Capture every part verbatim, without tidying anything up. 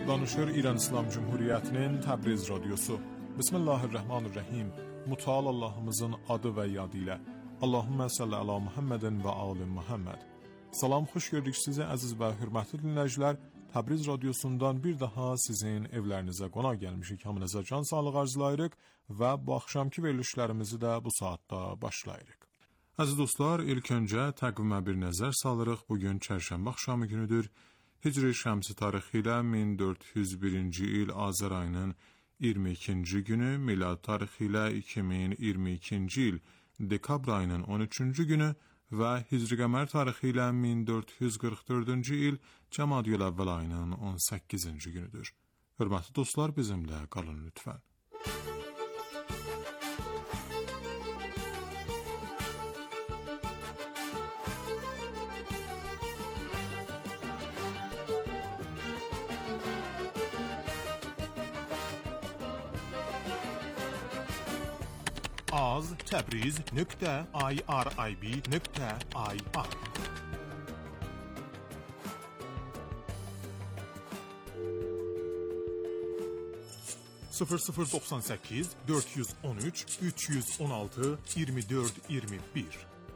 Danışır İran İslam Cumhuriyetinin Təbriz Radyosu. Bismillahirrahmanirrahim. Mutal Allahımızın adı və yadı ilə. Allahümme salli ala Muhammedin və ali Muhammed. Salam, xoş gördük sizi əziz və hürmətli dinləyicilər. Təbriz Radyosundan bir daha sizin evlərinizə qonaq gəlmişik. Hamınıza can sağlığı arzulayırıq və bu axşamki verilişlərimizi də bu saatda başlayırıq. Əziz dostlar, ilk öncə təqvimə bir nəzər salırıq. Bugün çərşənbə axşamı günüdür. Hicri şəmsi tarixi ilə min dörd yüz birinci il Azər ayının iyirmi ikinci günü, milad tarixi ilə iki min iyirmi ikinci il dekabr ayının on üçüncü günü və Hicri qəmər tarixi ilə min dörd yüz qırx dördüncü il Cəmadiyül əvvəl ayının on səkkizinci günüdür. Hörmətli dostlar, bizimlə qalın lütfən. az təbriz nöqtə irib nöqtə ir sıfır sıfır doxsan səkkiz dörd yüz on üç üç yüz on altı iyirmi dörd iyirmi bir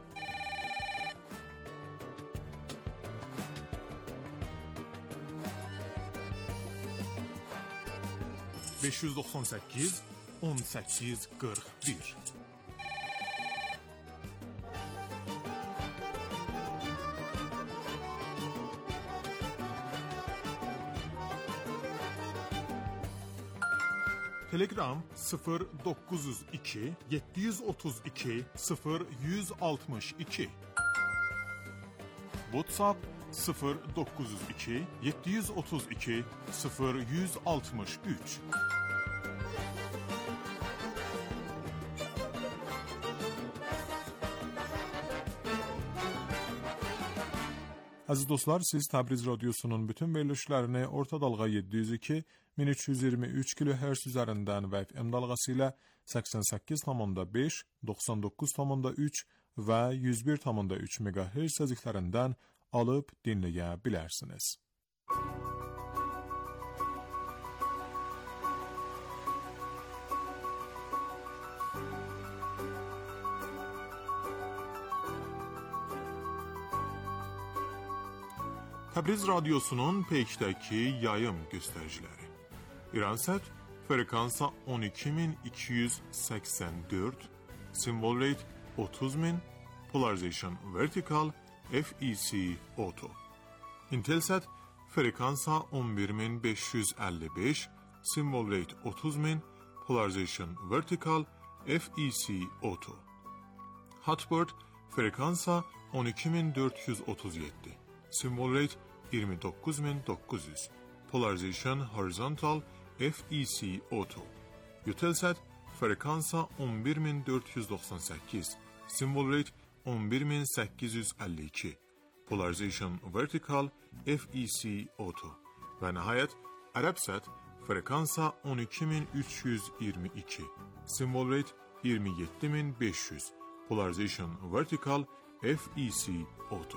beş yüz doxsan səkkiz on səkkiz qırx bir Telegram sıfır doqquz yüz iki yeddi yüz otuz iki sıfır yüz altmış iki WhatsApp sıfır doqquz yüz iki yeddi yüz otuz iki sıfır yüz altmış üç Aziz dostlar, siz Təbriz Radyosu'nun bütün verilişlerini orta dalga yeddi yüz iki min üç yüz iyirmi üç kilohertz üzerinden ve F M dalgası ile səksən səkkiz nöqtə beş, doxsan doqquz nöqtə üç ve yüz bir nöqtə üç megahertz seziklərindən alıp dinləyə bilərsiniz. Təbriz Radyosu'nun peykdəki yayım göstəriciləri. İransat frekansa on iki min iki yüz səksən dörd, symbol rate otuz min, polarization vertical, F E C auto. Intelsat frekansa on bir min beş yüz əlli beş, symbol rate otuz min, polarization vertical, F E C auto. Hotbird frekansa on iki min dörd yüz otuz yeddi, symbol rate iyirmi doqquz min doqquz yüz, polarization horizontal, F E C auto. Eutelsat frekansa on bir min dörd yüz doxsan səkkiz, symbol rate on bir min səkkiz yüz əlli iki, polarization vertical, F E C auto. Və nəhayət Arabsat frekansa on iki min üç yüz iyirmi iki, symbol rate iyirmi yeddi min beş yüz, polarization vertical, F E C auto.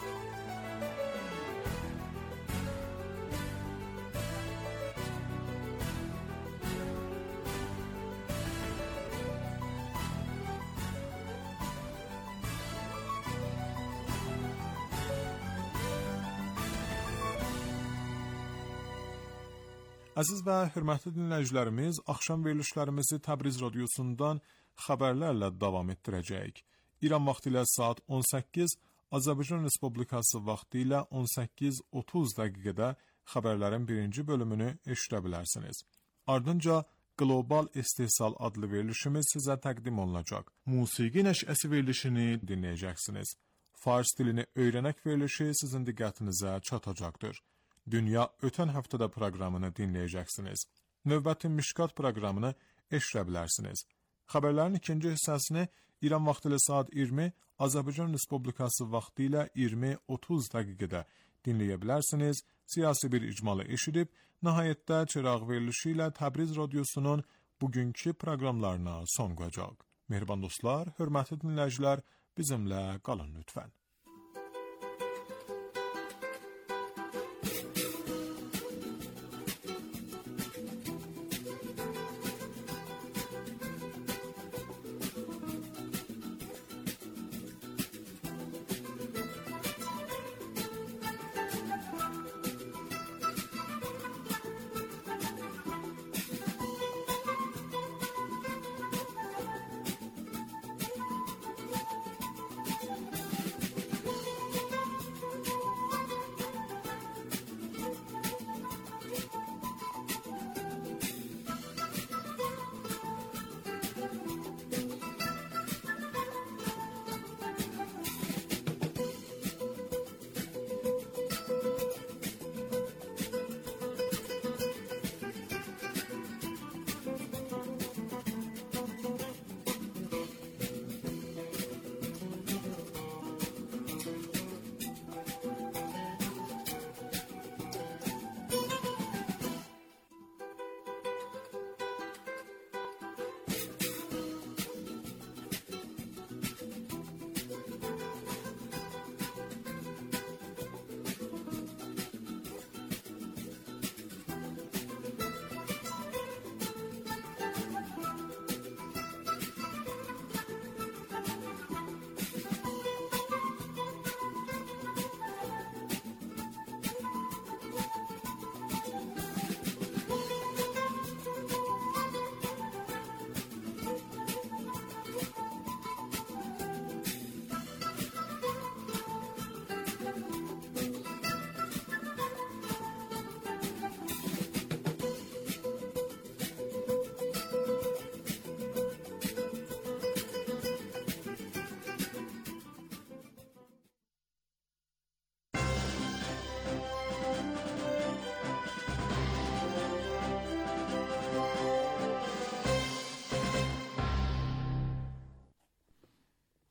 Əziz və hörmətli dinləyicilərimiz, axşam verilişlərimizi Təbriz Radyosu'ndan xəbərlərlə davam etdirəcəyik. İran vaxtı ilə saat on səkkiz, Azərbaycan Respublikası vaxtı ilə on səkkiz otuz dəqiqədə xəbərlərin birinci bölümünü eşidə bilərsiniz. Ardınca Qlobal İstehsal adlı verilişimiz sizə təqdim olunacaq. Musiqi nəşəsi verilişini dinləyəcəksiniz. Fars dilini öyrənək verilişi sizin diqqətinizə çatacaqdır. Dünya ötən həftədə proqramını dinləyəcəksiniz. Növbəti Mişkat proqramını eşidə bilərsiniz. Xəbərlərin ikinci hissəsini İran vaxtı ilə saat iyirmi, Azərbaycan Respublikası vaxtı ilə iyirmi otuz dəqiqədə dinləyə bilərsiniz. Siyasi bir icmalı eşidib, nəhayətdə çıraq verilişi ilə Təbriz Radyosu'nun bugünkü proqramlarına son qoyacaq. Mehriban dostlar, hörmətli dinləyicilər, bizimlə qalın lütfən.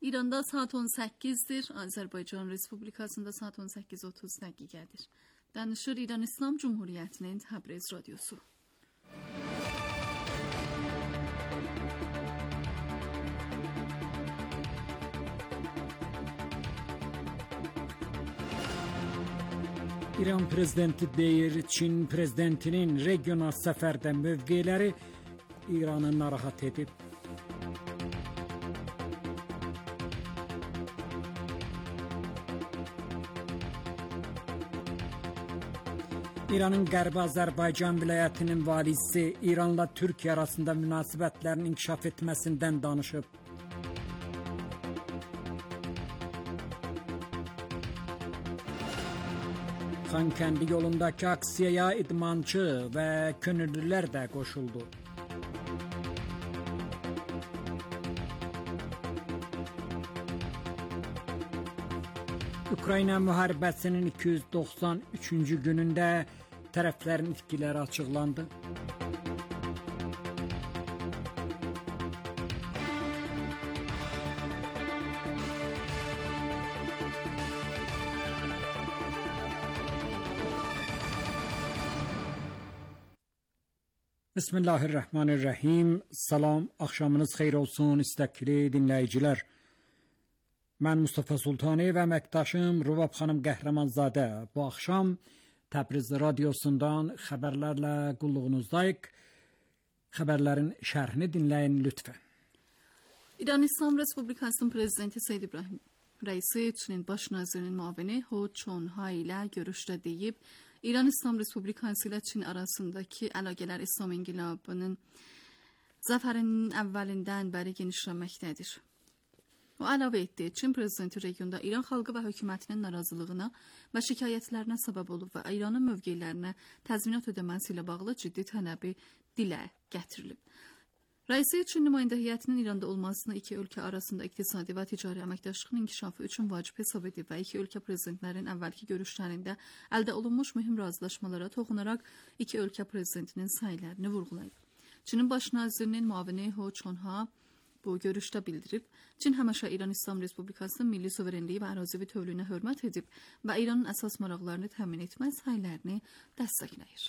İranda saat on səkkizdir, Azərbaycan Respublikasında saat on səkkiz otuz dəqiqədir. Danışır İran İslam Cumhuriyyətinin Təbriz radiosu. İran prezidenti deyir, Çin prezidentinin regional səfərdə mövqeləri İranı narahat edib. İranın Qərbi Azərbaycan vilayətinin valisi İranla Türkiyə arasında münasibətlərin inkişaf etməsindən danışıb. Xankəndi yolundakı aksiyaya idmançı və könüllülər də qoşuldu. Ukrayna müharibəsinin iki yüz doxsan üçüncü günündə tərəflərin itkiləri açıqlandı. Bismillahirrahmanirrahim. Salam, axşamınız xeyir olsun istəkli dinləyicilər. Mən Mustafa Sultani və əməkdaşım Rubab xanım Qəhrəmanzadə bu axşam Təbriz radiosundan xəbərlərlə qulluğunuzdayıq. Xəbərlərin şərhini dinləyin lütfən. İran İslam Respublikasının prezidenti Seyyid İbrahim Rəisi Çinin baş nazirinin müavini Ho Chon-ha ilə görüşdə deyib, İran İslam Respublikası ilə Çin arasındakı əlaqələr İslam İnqilabının zəfərinin əvvəlindən bəri genişlənməkdədir. O əlavə etdi, Çin prezidenti regionda İran xalqı və hökumətinin narazılığına və şikayətlərinə səbəb olub və İranın mövqelərinə təzminat ödəməsi ilə bağlı ciddi tələbi dilə gətirilib. Rəisi Çin nümayəndə heyətinin İranda olmasını iki ölkə arasında iqtisadi və ticari əməkdaşlığın inkişafı üçün vacib hesab edib və iki ölkə prezidentlərinin əvvəlki görüşlərində əldə olunmuş mühüm razılaşmalara toxunaraq iki ölkə prezidentinin səylərini vurğulayıb. Çinin baş nazirinin müavini Ho Chon-ha bu görüşdə bildirib, Çin həmişə İran İslam Respublikasının milli suverenliyi və ərazi bütövlüyünə hörmət edib və İranın əsas maraqlarını təmin etmə səylərini dəstəkləyir.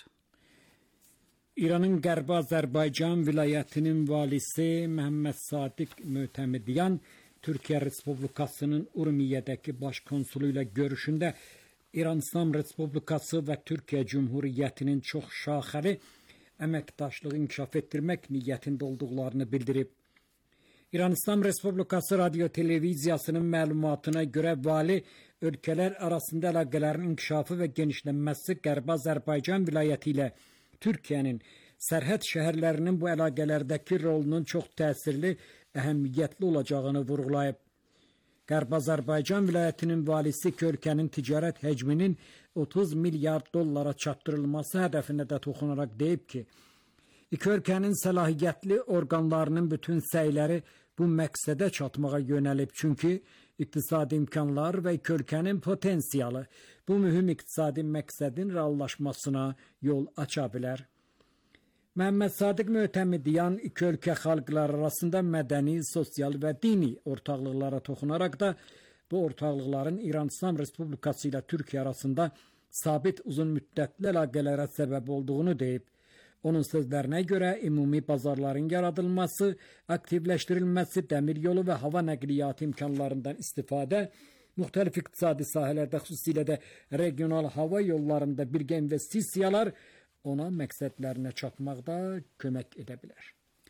İranın Qərbi Azərbaycan vilayətinin valisi Məhəmməd Sadiq Mötəmidyan Türkiyə Respublikasının Urmiyədəki baş konsulu ilə görüşündə İran İslam Respublikası və Türkiyə Cümhuriyyətinin çox şaxəli əməkdaşlığı inkişaf etdirmək niyyətində olduqlarını bildirib. İran İslam Respublikası Radio Televiziyasının məlumatına görə vali ölkələr arasında əlaqələrin inkişafı və genişlənməsi Qərbi Azərbaycan vilayəti ilə Türkiyənin sərhəd şəhərlərinin bu əlaqələrdəki rolunun çox təsirli, əhəmiyyətli olacağını vurğulayıb. Qərbi Azərbaycan vilayətinin valisi iki ölkənin ticarət həcminin otuz milyard dollara çatdırılması hədəfinə də toxunaraq deyib ki, İki ölkənin səlahiyyətli orqanlarının bütün səyləri bu məqsədə çatmağa yönəlib. Çünki iqtisadi imkanlar və iki ölkənin potensialı bu mühüm iqtisadi məqsədin reallaşmasına yol aça bilər. Məhəmməd Sadiq Mötəmidyan iki ölkə xalqları arasında mədəni, sosial və dini ortaqlıqlara toxunaraq da bu ortaqlıqların İran İslam Respublikası ilə Türkiyə arasında sabit uzun müddətli əlaqələrə səbəb olduğunu deyib. Onun sözlərinə görə ümumi bazarların yaradılması, aktivləşdirilməsi, dəmir yolu və hava nəqliyyatı imkanlarından istifadə, müxtəlif iqtisadi sahələrdə, xüsusilə də regional hava yollarında birgə investisiyalar ona məqsədlərinə çatmaqda kömək edə bilər.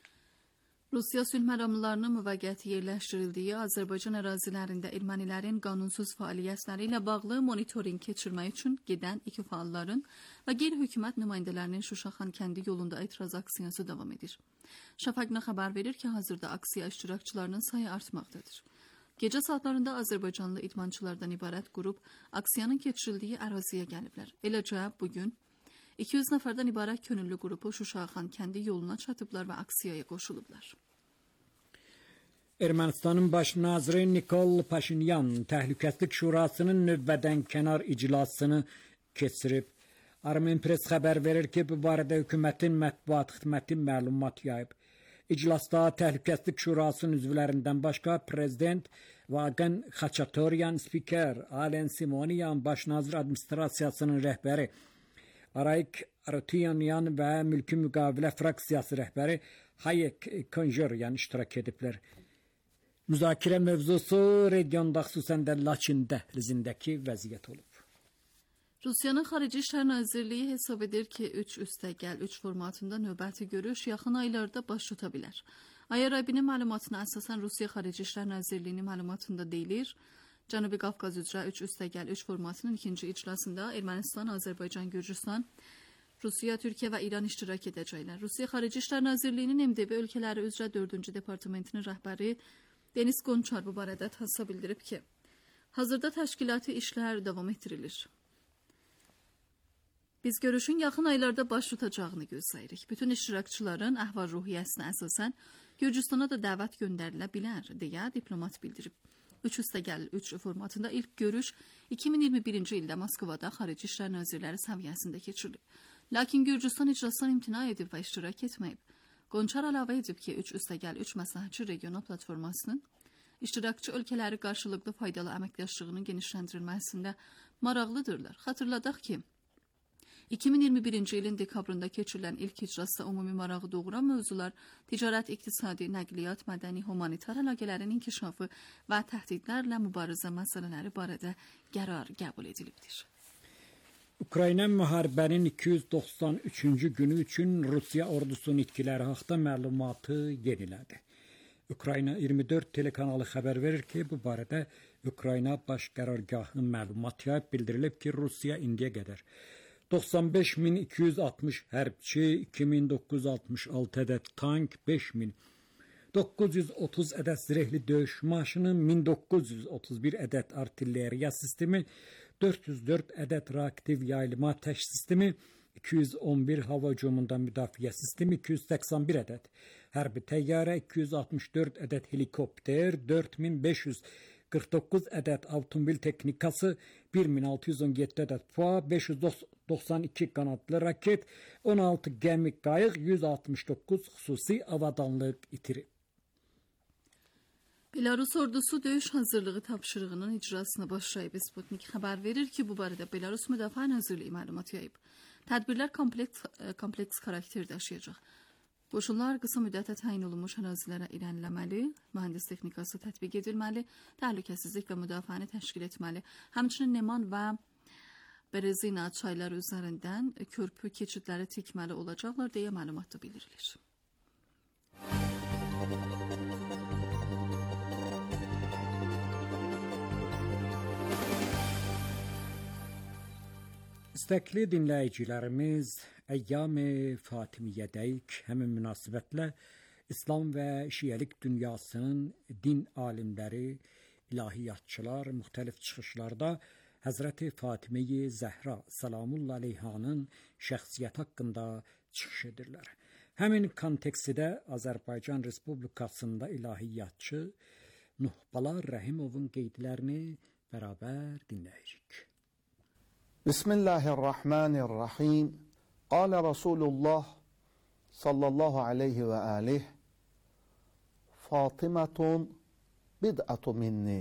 Rusiya sülh məramlarının müvəqqəti yerləşdirildiyi Azərbaycan ərazilərində ermənilərin qanunsuz fəaliyyətləri ilə bağlı monitorinq keçirmək üçün gedən iki fəalların və qeyri-hökumət nümayəndələrinin Şuşa Xankəndi yolunda etiraz aksiyası davam edir. Şafaqna xəbər verir ki, hazırda aksiya iştirakçılarının sayı artmaqdadır. Gecə saatlarında Azərbaycanlı idmançılardan ibarət qrup aksiyanın keçirildiyi əraziyə gəliblər. Eləcə bugün iki yüz nəfərdən ibarət könüllü qrupu Şuşa Xankəndi yoluna çatıblar və aksiyaya qoşulublar. Ermənistanın baş naziri Nikol Paşinyan Təhlükəsizlik Şurasının növbədən kənar iclasını keçirib. Armen Press xəbər verir ki, bu barədə hökumətin mətbuat xidməti məlumat yayıb. İclasda Təhlükəsizlik Şurasının üzvlərindən başqa prezident Vaqen Xaçatoryan spiker, Alen Simoniyan baş nazir administrasiyasının rəhbəri, Arayik Arutyonyan və mülki müqavilə fraksiyası rəhbəri Hayek Konjoryan iştirak ediblər. Müzakirə mövzusu regionda, xüsusən də Laçin dəhlizindəki vəziyyət olub. Rusiyanın Xarici İşlər Nazirliyi hesab edir ki, üç üstəgəl üç formatında növbəti görüş yaxın aylarda baş tuta bilər. Ayarabinin məlumatına əsasən Rusiya Xarici İşlər Nazirliyinin məlumatında deyilir, Cənubi Qafqaz üzrə üç üstəgəl üç formatının ikinci iclasında Ermənistan, Azərbaycan, Gürcüstan, Rusiya, Türkiyə və İran iştirak edəcəklər. Rusiya Xarici İşlər Nazirliyinin M D B ölkələri üzrə dördüncü departamentinin rəhbəri Deniz Qonçar bu barədə təsəvvür bildirib ki, hazırda təşkilati işlər davam etdirilir. Biz görüşün yaxın aylarda baş tutacağını gözləyirik. Bütün iştirakçıların əhval-ruhiyyəsinə əsasən Gürcüstana da dəvət göndərilə bilər, deyə diplomat bildirib. üç üstəgəl üç formatında ilk görüş iki min iyirmi birinci ildə Moskvada Xarici İşlər Nazirləri səviyyəsində keçirilib. Lakin Gürcüstan iclasdan imtina edib və iştirak etməyib. Qonçar əlavə edib ki, üç üstəgəl üç məsləhətçi regional platformasının iştirakçı ölkələri qarşılıqlı faydalı əməkdaşlığının genişləndirilməsində maraqlıdırlar. Xatırladaq ki, iki min iyirmi birinci ilin dekabrında keçirilən ilk iclasda ümumi marağı doğuran mövzular ticarət, iqtisadi, nəqliyyat, mədəni, humanitar əlaqələrin inkişafı və təhdidlərlə mübarizə məsələləri barədə qərar qəbul edilibdir. Ukrayna müharibənin iki yüz doxsan üçüncü günü üçün Rusiya ordusunun itkiləri haqda məlumatı yenilədi. Ukrayna iyirmi dörd telekanalı xəbər verir ki, bu barədə Ukrayna baş qərargahının məlumat yayıb bildirilib ki, Rusiya indiyə qədər doxsan beş min iki yüz altmış hərbçi, iki min doqquz yüz altmış altı ədəd tank, beş min doqquz yüz otuz ədəd zirehli döyüş maşını, min doqquz yüz otuz bir ədəd artilleriya sistemi, dörd yüz dörd ədəd reaktiv yayılma atəş sistemi, iki yüz on bir hava hücumundan müdafiə sistemi, iki yüz səksən bir ədəd hərbi təyyarə, iki yüz altmış dörd ədəd helikopter, dörd min beş yüz qırx doqquz ədəd avtomobil texnikası, bir min altı yüz on yeddi ədəd P U A, beş yüz doxsan iki qanadlı raket, on altı gəmi qayıq, yüz altmış doqquz xüsusi avadanlıq itirib. Belarus ordusu döyüş hazırlığı tapşırığının icrasına başlayıb. Sputnik xəbər verir ki, bu barədə Belarus Müdafiə Nazirliyi məlumat yayıb. Tədbirlər kompleks, kompleks xarakter daşıyacaq. Qoşunlar qısa müddətə təyin olunmuş ərazilərə irəliləməli, mühəndis texnikası tətbiq edilməli, təhlükəsizlik və müdafiəni təşkil etməli. Həmçinin Neman və Berezina çayları üzərindən körpü keçidləri tikməli olacaqlar deyə məlumatda bildirilir. İstəkli dinləyicilərimiz, Əyyam-ı Fatimiyyədəyik həmin münasibətlə İslam və Şiəlik dünyasının din alimləri, ilahiyyatçılar müxtəlif çıxışlarda Həzrəti Fatimiyə Zəhra Salamullah Aleyhanın şəxsiyyət haqqında çıxış edirlər. Həmin kontekstdə Azərbaycan Respublikasında ilahiyyatçı Nuhbala Rəhimovun qeydlərini bərabər dinləyirik. Bismillahirrahmanirrahim. Qala Rasulullah sallallahu aleyhi və aleyh Fatimatun bid'atu minni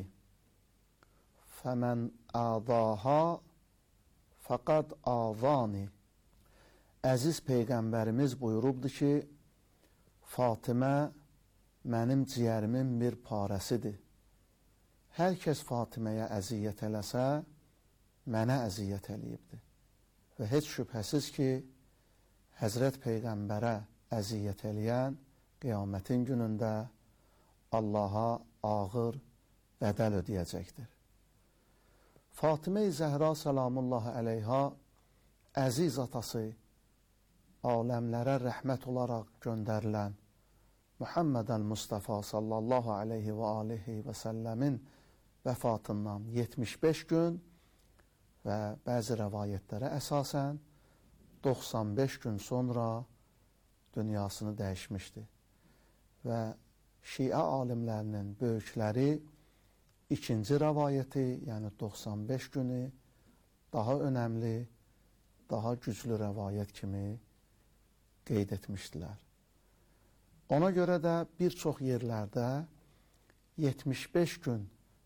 fəmən əzaha fəqad azani. Əziz Peyğəmbərimiz buyurubdur ki, Fatimə mənim ciyərimin bir parəsidir. Hər kəs Fatiməyə əziyyət eləsə, mənə əziyyət eləyibdir. Və heç şübhəsiz ki, Həzrət Peyğəmbərə əziyyət eləyən qiyamətin günündə Allaha ağır bədəl ödəyəcəkdir. Fatimə-i Zəhra Salamullahi Aleyha əziz atası, aləmlərə rəhmət olaraq göndərilən Muhammedən Mustafa sallallahu aleyhi və aleyhi və səlləmin vəfatından yetmiş beş gün və bəzi rəvayətlərə əsasən doxsan beş gün sonra dünyasını dəyişmişdi. Və Şiə alimlərinin böyükləri ikinci rəvayəti, yəni doxsan beş günü daha önəmli, daha güclü rəvayət kimi qeyd etmişdilər. Ona görə də bir çox yerlərdə yetmiş beş gün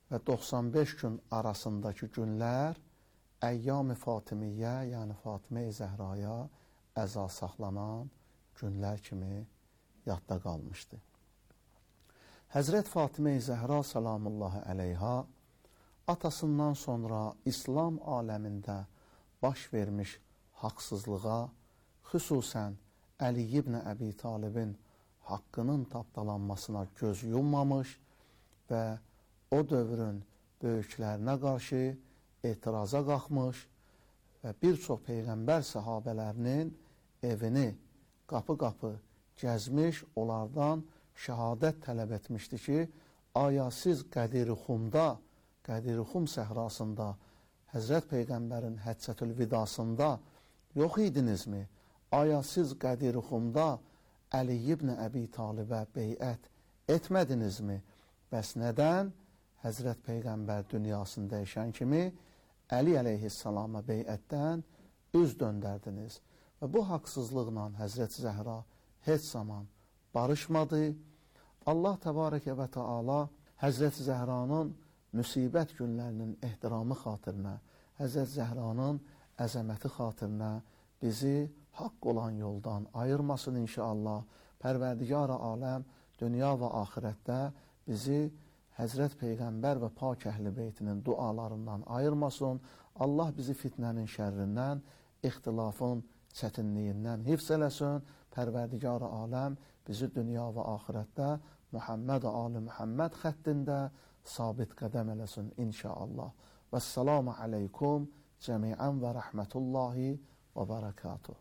və doxsan beş gün arasındakı günlər Əyyam-ı Fatimiyyə, yəni Fatimə-i Zəhraya əza saxlanan günlər kimi yadda qalmışdı. Həzrət Fatimə-i Zəhra salamullahi əleyha atasından sonra İslam aləmində baş vermiş haqsızlığa, xüsusən Əli ibn Əbi Talibin haqqının tapdalanmasına göz yummamış və o dövrün böyüklərinə qarşı etiraza qalxmış və bir çox Peyğəmbər səhabələrinin evini qapı-qapı gəzmiş, onlardan şəhadət tələb etmişdi ki, aya siz Qədir-i-Xumda, Qədir-i-Xum səhrasında, Həzrət Peyğəmbərin Həccətül Vidasında yox idinizmi? Aya siz Qədir-i-Xumda Əli ibn Əbi Talibə beyət etmədinizmi? Bəs nədən Həzrət Peyğəmbər dünyasını dəyişən kimi Əli əleyhissalama beyətdən üz döndərdiniz? Və bu haqsızlıqla Həzrət Zəhra heç zaman barışmadı. Allah təbarəkə və təala Həzrət Zəhranın müsibət günlərinin ehtiramı xatirinə, Həzrət Zəhranın əzəməti xatirinə bizi haqq olan yoldan ayırmasın inşallah. Pərverdigar-ı aləm dünya və axirətdə bizi Həzrət Peyğəmbər və Pak Əhl-i Beytinin dualarından ayırmasın. Allah bizi fitnənin şərrindən, ixtilafın çətinliyindən hifz eləsin. Pərverdigar-ı aləm bizi dünya və axirətdə Muhammed Ali Muhammed xəttində sabit qədəm eləsin inşallah. Vəssalamu aleykum cəmiən və rəhmətullahi və bərəkatuhu.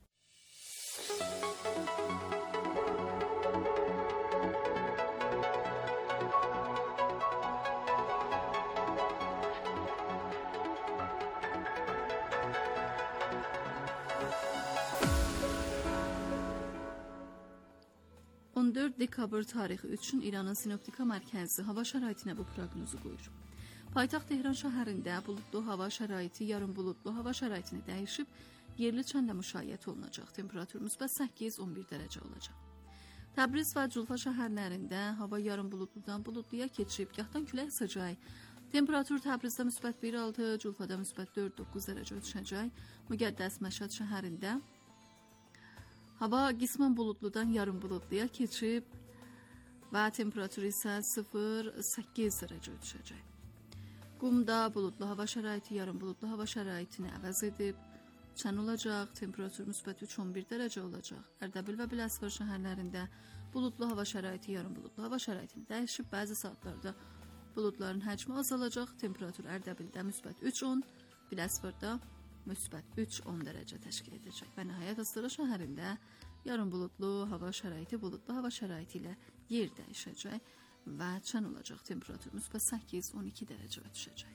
on dörd dekabr tarixi üçün İranın Sinoptika Mərkəzi hava şəraitinə bu proqnozu qoyur. Paytaxt Tehran şəhərində buludlu hava şəraiti, yarım buludlu hava şəraitini dəyişib, yerli çənlə müşayiət olunacaq. Temperatur müsbət səkkiz on bir dərəcə olacaq. Təbriz və Culfa şəhərlərində hava yarım buludludan buludluya keçib, gahdan külək əsəcək. Temperatur Təbrizdə müsbət bir altı, Culfada müsbət dörd doqquz dərəcə düşəcək. Müqəddəs Məşhəd şəhərində hava qismən buludludan yarım buludluya keçib və temperatur isə sıfır səkkiz dərəcə düşəcək. Qumda buludlu hava şəraiti yarım buludlu hava şəraitini əvəz edib, çən olacaq, temperatur müsbət üç on bir dərəcə olacaq. Ərdəbil və Biləsuvar şəhərlərində buludlu hava şəraiti yarım buludlu hava şəraitini dəyişib, bəzi saatlarda buludların həcmi azalacaq, temperatur Ərdəbildə müsbət üç on, Biləsuvarda müsbət üç on dərəcə təşkil edəcək və nəhayət Astara şəhərində yarım buludlu hava şəraiti buludlu hava şəraiti ilə yer dəyişəcək və çən olacaq, temperatur müsbət səkkiz on iki dərəcə düşəcək.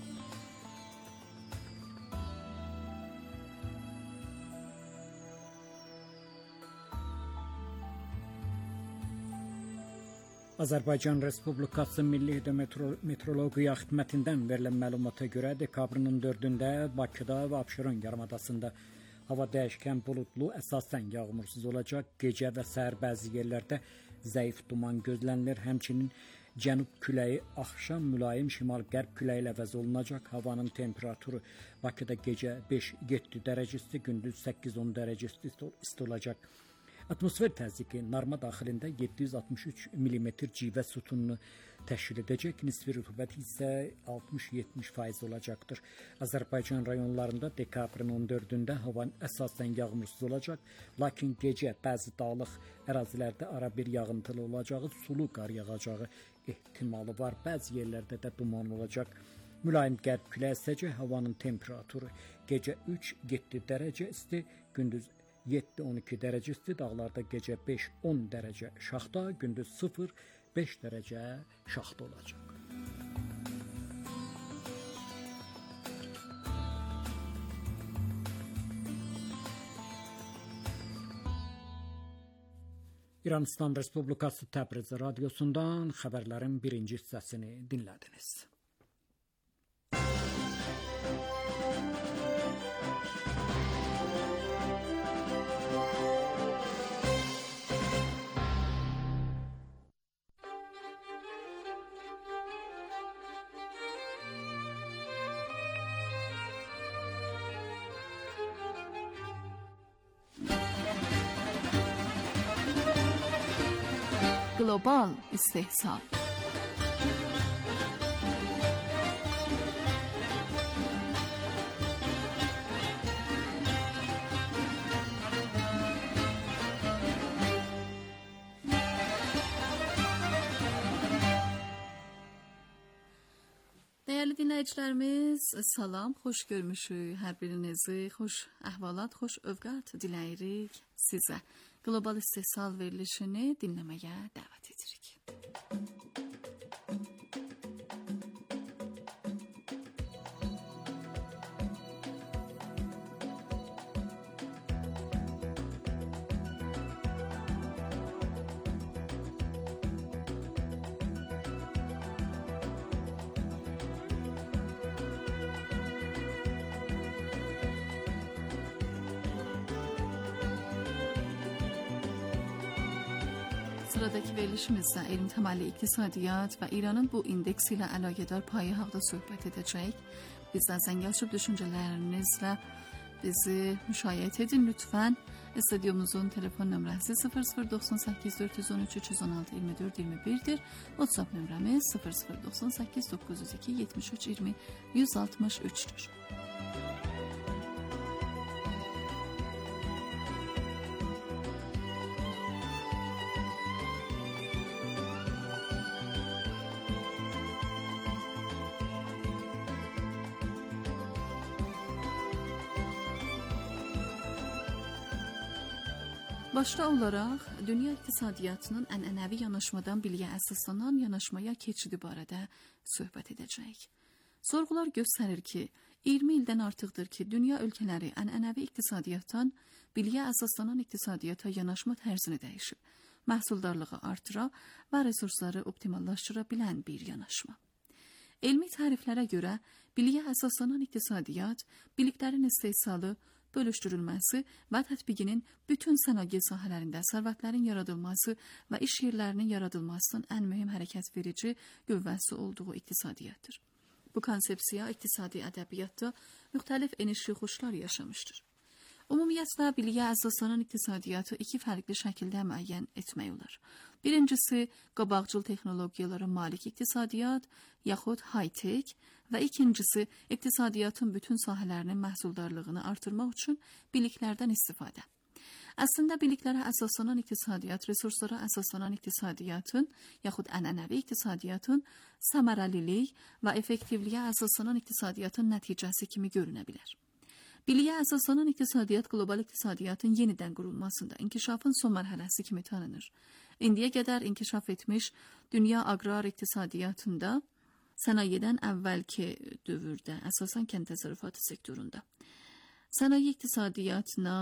Azərbaycan Respublikası Milli Hidrometeorologiya Xidmətindən verilən məlumata görə dekabrın on dördündə Bakıda və Abşeron yarımadasında hava dəyişkən buludlu, əsasən yağmursuz olacaq. Gecə və səhər bəzi yerlərdə zəif duman gözlənilir. Həmçinin cənub küləyi axşam mülayim şimal-qərb küləyi ilə əvəz olunacaq. Havanın temperaturu Bakıda gecə beş yeddi dərəcə isti, gündüz səkkiz on dərəcə isti olacaq. Atmosfer təzyiqi norma daxilində yeddi yüz altmış üç millimetr civə sütununu təşkil edəcək. Nisbi rütubət isə altmış yetmiş faiz olacaqdır. Azərbaycan rayonlarında dekabrın on dördündə hava əsasən yağmursuz olacaq. Lakin gecə bəzi dağlıq ərazilərdə ara bir yağıntılı olacağı, sulu qar yağacağı ehtimalı var. Bəzi yerlərdə də duman olacaq. Mülayim qərb küləyi əsəcək. Havanın temperaturu gecə üç yeddi dərəcə isti, gündüz yeddi on iki dərəcə isti, dağlarda gecə beş on dərəcə şaxta, gündüz sıfır beş dərəcə şaxta olacaq. İran İslam Respublikası Təbriz radiosundan xəbərlərin birinci hissəsini dinlədiniz. Global istehsal. Değerli dinləyicilərimiz, salam, xoş görmüşük hər birinizi, xoş əhvalat, xoş övqat diləyirik sizə. Qlobal istehsal verilişini dinləməyə dəvət edirik. Sıradaki verilişimizdə elm təməlli iqtisadiyyat və İranın bu indeksi ilə əlaqədar payı haqda söhbət edəcəyik. Bizdən zəng açıb düşüncələrinizlə bizi müşayiət edin lütfən. Stüdyomuzun telefon nömrəsi sıfır sıfır doxsan səkkiz dörd yüz on üç üç yüz on altı iyirmi dörd iyirmi birdir. WhatsApp nömrəmiz sıfır sıfır doxsan səkkiz doqquz yüz iki yetmiş üç iyirmi yüz altmış üçdür. Başda olaraq, dünya iqtisadiyyatının ənənəvi yanaşmadan biliyə əsaslanan yanaşmaya keçidi barədə söhbət edəcəyik. Sorğular göstərir ki, iyirmi ildən artıqdır ki, dünya ölkələri ənənəvi iqtisadiyyatdan biliyə əsaslanan iqtisadiyyata yanaşma tərzini dəyişib, məhsuldarlığı artıra və resursları optimallaşdıra bilən bir yanaşma. Elmi təriflərə görə, biliyə əsaslanan iqtisadiyyat, biliklərin istehsalı, bölüşdürülməsi və tətbiqinin bütün sənaye sahələrində sərvətlərin yaradılması və iş yerlərinin yaradılmasının ən mühüm hərəkət verici qüvvəsi olduğu iqtisadiyyatdır. Bu konsepsiya iqtisadi ədəbiyyatda müxtəlif eniş-yoxuşlar yaşamışdır. Ümumiyyətlə, biliyə əsaslanan iqtisadiyyatı iki fərqli şəkildə müəyyən etmək olar. Birincisi, qabaqcıl texnologiyalara malik iqtisadiyyat, yaxud high-tech və ikincisi, iqtisadiyyatın bütün sahələrinin məhsuldarlığını artırmaq üçün biliklərdən istifadə. Əslində, biliklərə əsaslanan iqtisadiyyat, resurslara əsaslanan iqtisadiyyatın, yaxud ənənəvi iqtisadiyyatın səmərəlilik və effektivliyə əsaslanan iqtisadiyyatın nəticəsi kimi görünə bilər. Biliyə əsaslanan iqtisadiyyat qlobal iqtisadiyyatın yenidən qurulmasında inkişafın son mərhələsi kimi tanınır. İndiyə qədər inkişaf etmiş dünya aqrar iqtisadiyyatında sənayedən əvvəlki dövrdə, əsasən kənd təsərrüfatı sektorunda. Sənaye iqtisadiyyatına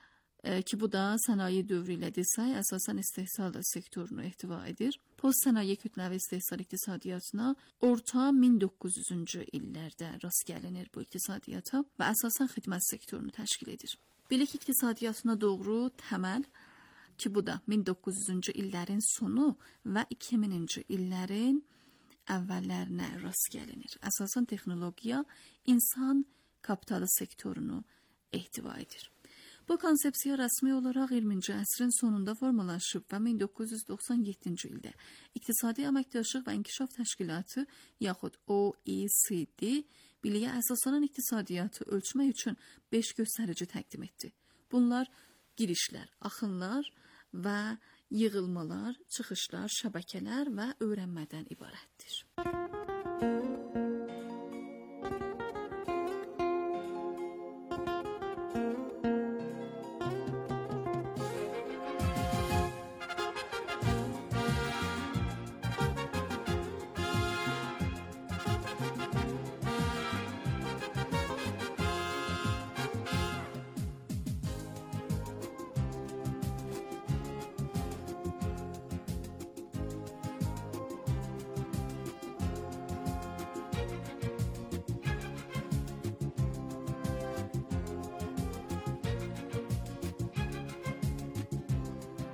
e, ki bu da sənaye dövrü ilə desək, əsasən istehsal sektorunu ehtiva edir. Post-sənaye kütləvi istehsal iqtisadiyyatına orta min doqquz yüzüncü illərdə rast gəlinir bu iqtisadiyyata və əsasən xidmət sektorunu təşkil edir. Bilik iqtisadiyyatına doğru təməl ki bu da min doqquz yüzüncü illərin sonu və iki minci illərin əvvəllərinə rast gəlinir. Əsasən texnologiya insan kapitalı sektorunu ehtiva edir. Bu konsepsiya rəsmi olaraq iyirminci əsrin sonunda formalaşıb və min doqquz yüz doxsan yeddinci ildə İqtisadi Əməkdaşlıq və İnkişaf Təşkilatı yaxud O E C D biliyə əsaslanan iqtisadiyyatı ölçmək üçün beş göstərici təqdim etdi. Bunlar girişlər, axınlar və yığılmalar, çıxışlar, şəbəkələr və öyrənmədən ibarətdir.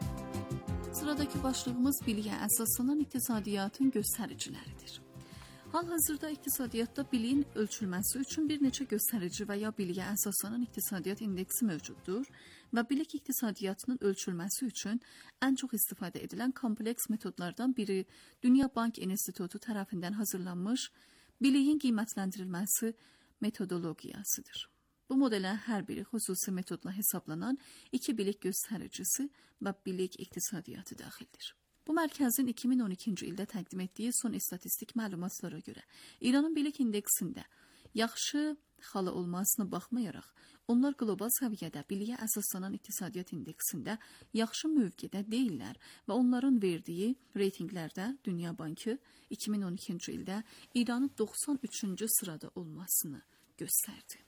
Sıradakı başlığımız biliyə əsaslanan iqtisadiyyatın göstəriciləridir. Hal-hazırda iqtisadiyyatda biliyin ölçülməsi üçün bir neçə göstərici və ya biliyə əsaslanan iqtisadiyyat indeksi mövcuddur və bilik iqtisadiyyatının ölçülməsi üçün ən çox istifadə edilən kompleks metodlardan biri Dünya Bank İnstitutu tərəfindən hazırlanmış biliyin qiymətləndirilməsi metodologiyasıdır. Bu modelə hər biri xüsusi metodla hesablanan iki bilik göstəricisi və bilik iqtisadiyyatı daxildir. Bu mərkəzin iki min on ikinci ildə təqdim etdiyi son istatistik məlumatlara görə İranın bilik indeksində yaxşı xalı olmasına baxmayaraq, onlar qlobal səviyyədə biliyə əsaslanan iqtisadiyyat indeksində yaxşı mövqedə deyillər və onların verdiyi reytinqlərdə Dünya Bankı iki min on ikinci ildə İranın doxsan üçüncü sırada olmasını göstərdi.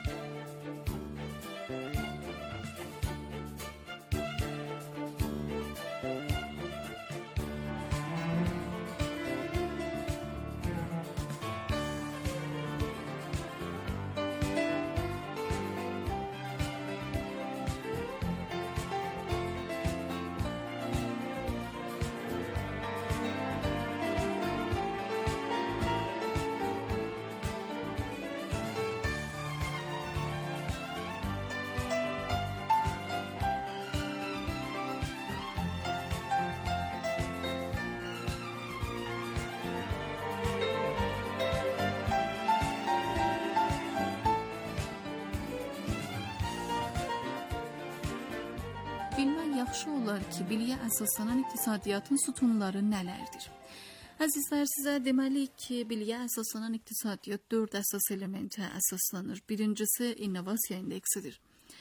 Bilmək yaxşı olar ki, biliyə əsaslanan iqtisadiyyatın sütunları nələrdir? Əzizlər, sizə deməliyik ki, biliyə əsaslanan iqtisadiyyat dörd əsas elementə əsaslanır. Birincisi, innovasiya indeksidir.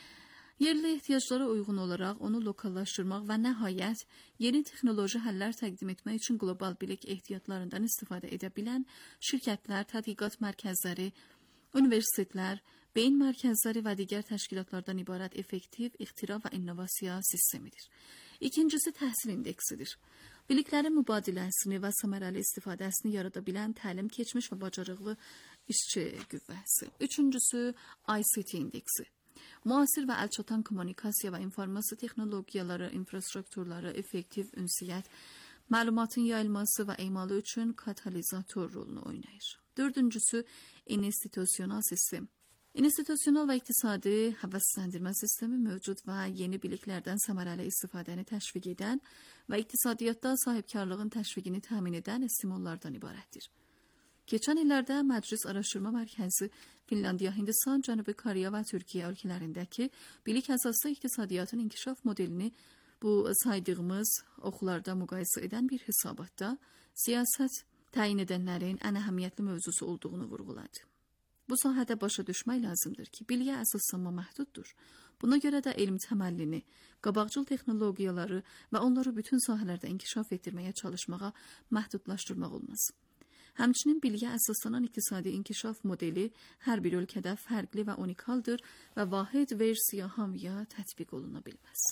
Yerli ehtiyaclara uyğun olaraq onu lokallaşdırmaq və nəhayət, yeni texnoloji həllər təqdim etmək üçün qlobal bilik ehtiyatlarından istifadə edə bilən şirkətlər, tədqiqat mərkəzləri, universitetlər, beyin mərkəzləri və digər təşkilatlardan ibarət effektiv ixtira və innovasiya sistemidir. İkincisi, təhsil indeksidir. Biliklərin mübadiləsini və səmərəli istifadəsini yarada bilən təlim keçmiş və bacarıqlı işçi qüvvəsi. Üçüncüsü, I C T indeksi. Müasir və əlçatan kommunikasiya və informasiya texnologiyaları, infrastrukturları, effektiv ünsiyyət, məlumatın yayılması və emalı üçün katalizator rolunu oynayır. Dördüncüsü, institusional sistem. İnstitusional və iqtisadi həvəsləndirmə sistemi mövcud və yeni biliklərdən səmərəli istifadəni təşviq edən və iqtisadiyyatda sahibkarlığın təşviqini təmin edən stimullardan ibarətdir. Keçən illərdə Məclis Araşdırma Mərkəzi Finlandiya, Hindistan, Cənubi Koreya və Türkiyə ölkələrindəki bilik əsaslı iqtisadiyyatın inkişaf modelini bu saydığımız oxlarda müqayisə edən bir hesabatda siyasət təyin edənlərin ən əhəmiyyətli mövzusu olduğunu vurğuladı. Bu sahədə başa düşmək lazımdır ki, biliyə əsaslanma məhduddur. Buna görə də elm təməllini, qabaqcıl texnologiyaları və onları bütün sahələrdə inkişaf etdirməyə çalışmağa məhdudlaşdırmaq olmaz. Həmçinin biliyə əsaslanan iqtisadi inkişaf modeli hər bir ölkədə fərqli və unikaldır və vahid versiya hamıya tətbiq oluna bilməz.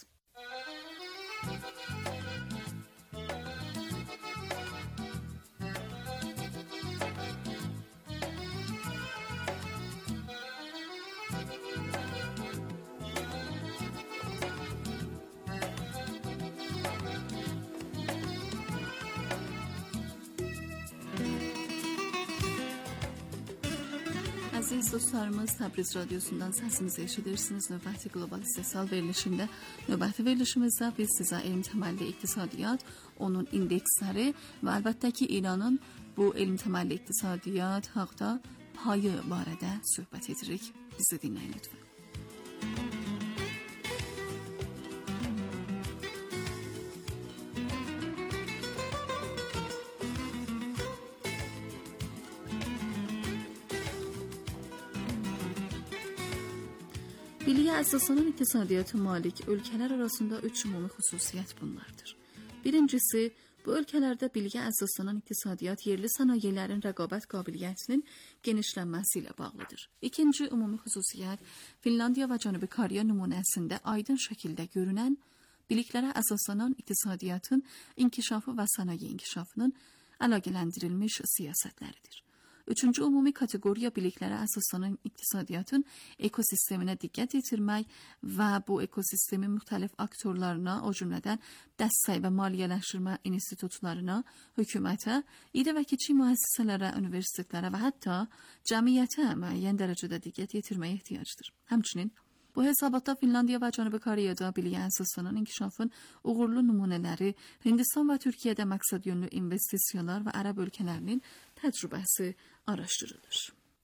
Əziz dostlarımız, Təbriz Radyosu'ndan səsinizi eşidirsiniz. Növbəti qlobal istehsal verilişində, növbəti verilişimizdə biz sizə elm təməlli iqtisadiyyat, onun indeksləri və əlbəttə ki, İranın bu elm təməlli iqtisadiyyat haqda payı barədə söhbət edirik. Bizi dinləyin lütfen. Biliyə əsaslanan iqtisadiyyata malik ölkələr arasında üç ümumi xüsusiyyət bunlardır. Birincisi, bu ölkələrdə biliyə əsaslanan iqtisadiyyat yerli sənayelerin rəqabət qabiliyyətinin genişlənməsi ilə bağlıdır. İkinci ümumi xüsusiyyət, Finlandiya və Cənubi Koreya nümunəsində aydın şəkildə görünən biliklərə əsaslanan iqtisadiyyatın inkişafı və sənaye inkişafının əlaqələndirilmiş siyasətləridir. Üçüncü ümumi kategoriya biliklərə əsaslanan iqtisadiyyatın ekosisteminə diqqət yetirmək və bu ekosistemin müxtəlif aktorlarına, o cümlədən dəstək və maliyyələşdirmə institutlarına, hökumətə, idarə və kiçik müəssisələrə, universitetlərə və hətta cəmiyyətə müəyyən dərəcədə diqqət yetirməyə ehtiyacdır. Həmçinin bu hesabatda Finlandiya və Cənubi Koreyada biliyə əsaslanan inkişafın uğurlu nümunələri, Hindistan və Türkiyədə məqsədyönlü investisiyalar və ərəb ölkələrinin təcrübəsi araşdırılır.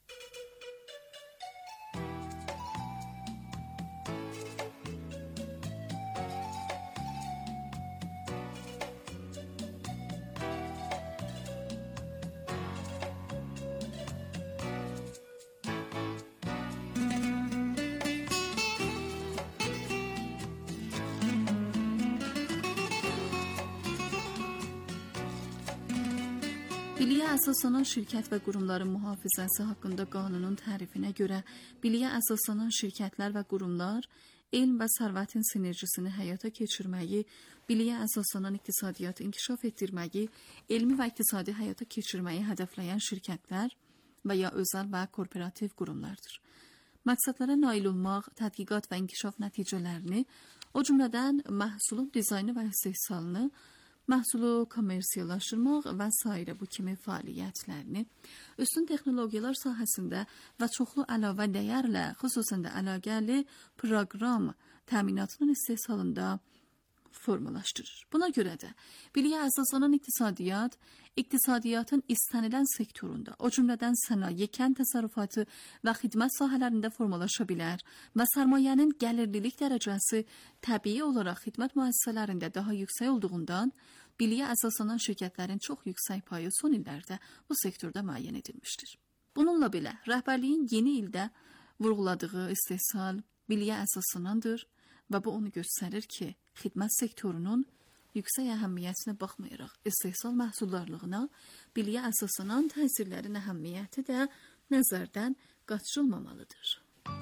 Biliyə əsaslanan şirkət və qurumların mühafizəsi haqqında qanunun tərifinə görə, biliyə əsaslanan şirkətlər və qurumlar elm və sərvətin sinerjisini həyata keçirməyi, biliyə əsaslanan iqtisadiyyatı inkişaf etdirməyi, elmi və iqtisadi həyata keçirməyi hədəfləyən şirkətlər və ya özəl və korporativ qurumlardır. Məqsədlərə nail olmaq, tədqiqat və inkişaf nəticələrini, o cümlədən məhsulun dizaynı və istehsalını, məhsulu kommersiyalaşdırmaq və s. bu kimi fəaliyyətlərini, üstün texnologiyalar sahəsində və çoxlu əlavə dəyərlə, xüsusən də əlaqəli proqram təminatının istehsalında formalaşdırır. Buna görə də biliyə əsaslanan iqtisadiyyat, iqtisadiyyatın istənilən sektorunda, o cümlədən sənaye, kənd təsərrüfatı və xidmət sahələrində formalaşa bilər və sərmayənin gəlirlilik dərəcəsi təbii olaraq xidmət müəssisələrində daha yüksək olduğundan, biliyə əsaslanan şirkətlərin çox yüksək payı son illərdə bu sektorda müəyyən edilmişdir. Bununla belə, rəhbərliyin yeni ildə vurğuladığı istehsal biliyə əsaslanandır və bu onu göstərir ki, xidmət sektorunun yüksək əhəmiyyətinə baxmayaraq istehsal məhsuldarlığına biliyə əsaslanan təsirlərin əhəmiyyəti də nəzərdən qaçırılmamalıdır.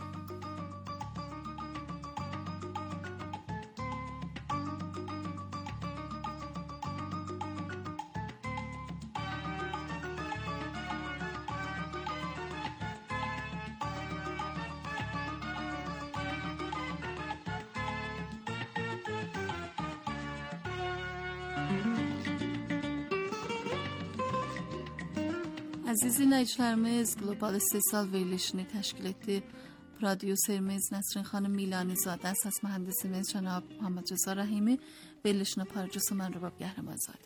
Əziz dinləyicilərimiz, Qlobal İstehsal verilişini təşkil etdi. Prodüserimiz Nəsrin xanım Milanizadə, səs mühəndisimiz cənab Muhammed Rəza Rəhimi, verilişin aparıcısı mən Rəbab Qəhrəmanzadə.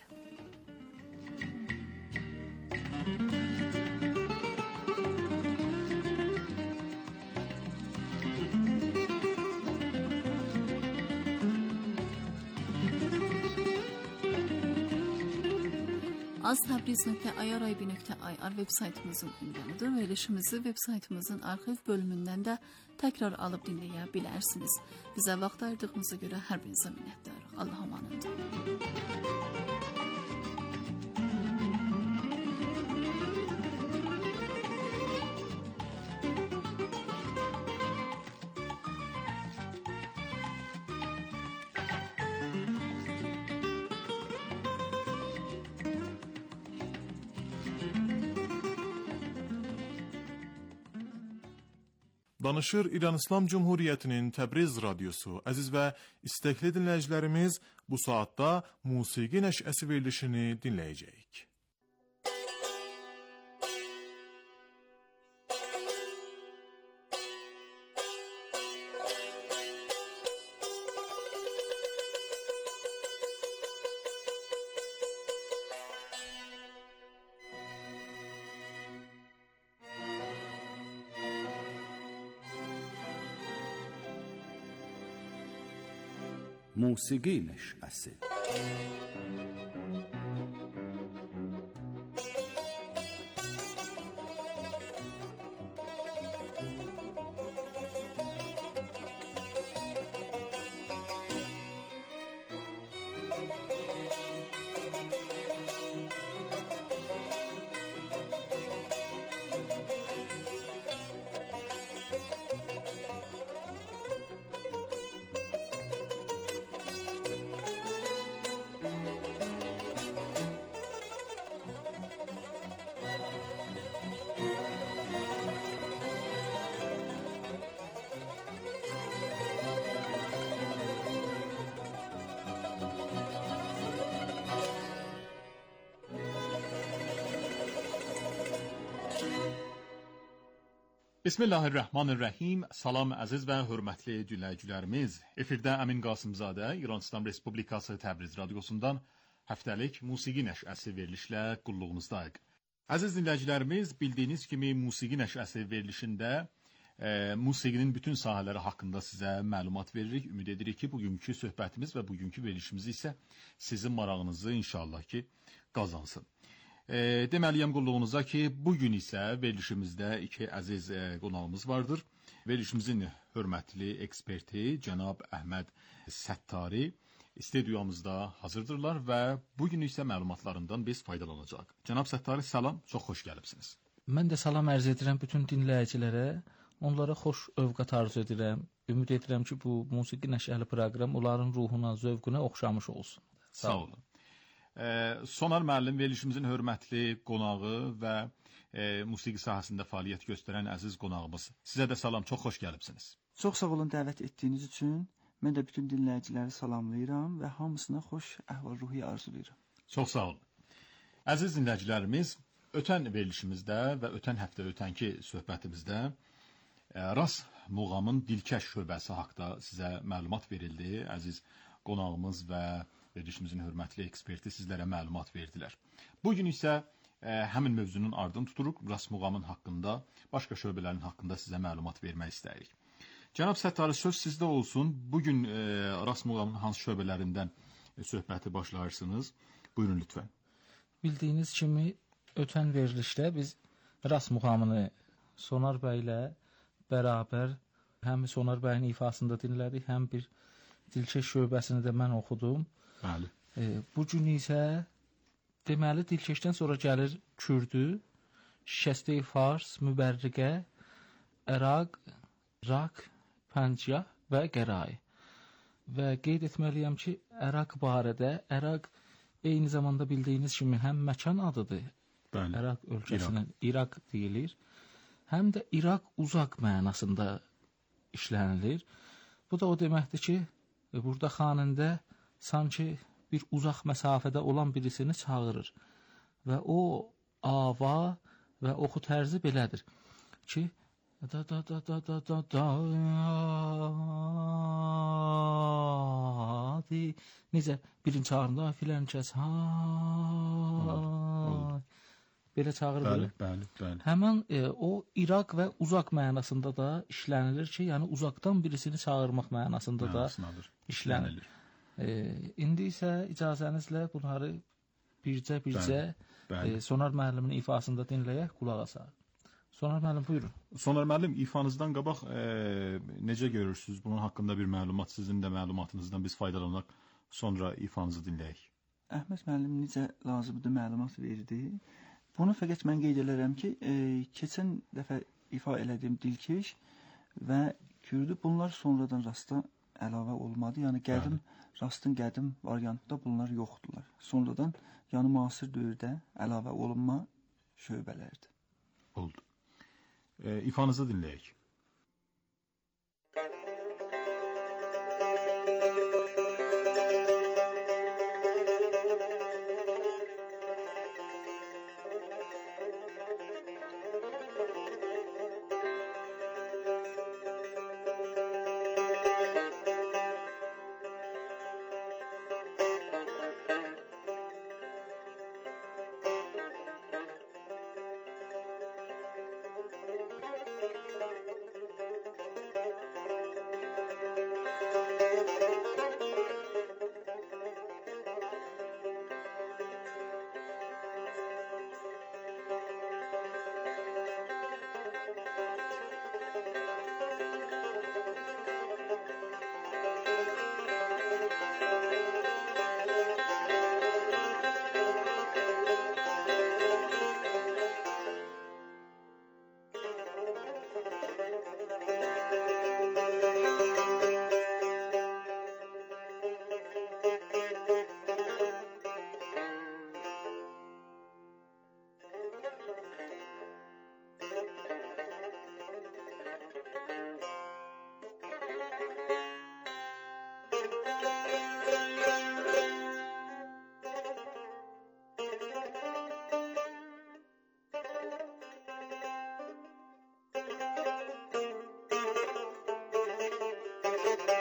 az təbriz nöqtə i r i b nöqtə i r web saytımızın ünvanıdır. Verilişimizi web saytımızın arxiv bölümündən də təkrar alıb dinləyə bilərsiniz. Bizə vaxt ayırdığınıza görə hər birinizə minnətdarıq. Allah amanında. Danışır İran İslam Cumhuriyyətinin Təbriz radiosu. Əziz və istəkli dinləyicilərimiz, bu saatda musiqi nəşəsi verilişini dinləyəcəyik. موسیقی نشأسی Bismillahirrahmanirrahim. Salam əziz və hörmətli dinləyicilərimiz. Efirdə Əmin Qasımzadə, İranistan Respublikası Təbriz radiosundan həftəlik musiqi nəşəsi verilişlə qulluğunuzdayıq. Əziz dinləyicilərimiz, bildiyiniz kimi musiqi nəşəsi verilişində e, musiqinin bütün sahələri haqqında sizə məlumat veririk. Ümid edirik ki, bugünkü söhbətimiz və bugünkü verilişimiz isə sizin marağınızı inşallah ki qazansın. E, deməliyəm qulluğunuza ki, bugün isə verilişimizdə iki əziz e, qonağımız vardır. Verilişimizin hörmətli eksperti cənab Əhməd Səttari studiyamızda hazırdırlar və bugün isə məlumatlarından biz faydalanacaq. Cənab Səttari, salam, çox xoş gəlibsiniz. Mən də salam ərz edirəm bütün dinləyicilərə. Onlara xoş övqət arzu edirəm. Ümid edirəm ki, bu musiqi nəşəli proqram onların ruhuna, zövqünə oxşamış olsun. Sağ, Sağ olun. Ee, Sonar müəllim verilişimizin hörmətli qonağı və e, musiqi sahəsində fəaliyyət göstərən əziz qonağımız. Sizə də salam, çox xoş gəlibsiniz. Çox sağ olun dəvət etdiyiniz üçün. Mən də bütün dinləyiciləri salamlayıram və hamısına xoş əhval-ruhiyyə arzulayıram. Çox sağ olun. Əziz dinləyicilərimiz, ötən verilişimizdə və ötən həftə ötənki söhbətimizdə e, Ras muğamın dilkəş şöbəsi haqqında sizə məlumat verildi. Əziz qonağımız və verilişimizin hörmətli eksperti sizlərə məlumat verdilər. Bugün isə e, həmin mövzunun ardını tuturuq, Ras muğamın haqqında, başqa şöbələrin haqqında sizə məlumat vermək istəyirik. Cənab Səttari, söz sizdə olsun. Bugün e, Ras muğamın hansı şöbələrindən e, söhbəti başlayırsınız? Buyurun lütfən. Bildiyiniz kimi, ötən verilişdə biz Ras muğamını Sonar bəylə bərabər həm Sonar bəyin ifasında dinlədik, həm bir dilkəş şöbəsini də mən oxudum. Bəli. E, bu gün isə deməli dilkeşdən sonra gəlir kürdü, şikəstəyi fars, mübərriqə, əraq, rak, pəncah və qərai. Və qeyd etməliyəm ki, əraq barədə, əraq eyni zamanda bildiyiniz kimi həm məkan adıdır, Bəli. Əraq ölkəsinin İraq deyilir, həm də İraq uzaq mənasında işlənilir. Bu da o deməkdir ki, burada xanəndə sanki bir uzaq məsafədə olan birisini çağırır və o ava və oxu tərzi belədir ki, da da da da da da da necə birinci çağırında filan kəs ha belə çağırır. Bəli, bəli, bəli. Həmin e, o İraq və uzaq mənasında da işlənilir ki, yəni uzaqdan birisini çağırmaq mənasında da işlənilir. E, indi isə icazənizlə bunları bircə-bircə e, Sonar müəllimin ifasında dinləyək, qulaq asaq. Sonar müəllim, buyurun. Sonar müəllim, ifanızdan qabaq e, necə görürsünüz? Bunun haqqında bir məlumat, sizin də məlumatınızdan biz faydalanaq, sonra ifanızı dinləyək. Əhməd müəllim necə lazımdır məlumat verdi. Bunu fəqət mən qeyd edərəm ki, e, keçən dəfə ifa elədiyim dilkeş və kürdü, bunlar sonradan rasta əlavə olmadı. Yəni qədim, bəli, rastın qədim variantında bunlar yoxdular. Sonradan, yəni müasir dövrdə əlavə olunma şöbələrdir. Oldu. E, ifanızı dinləyək.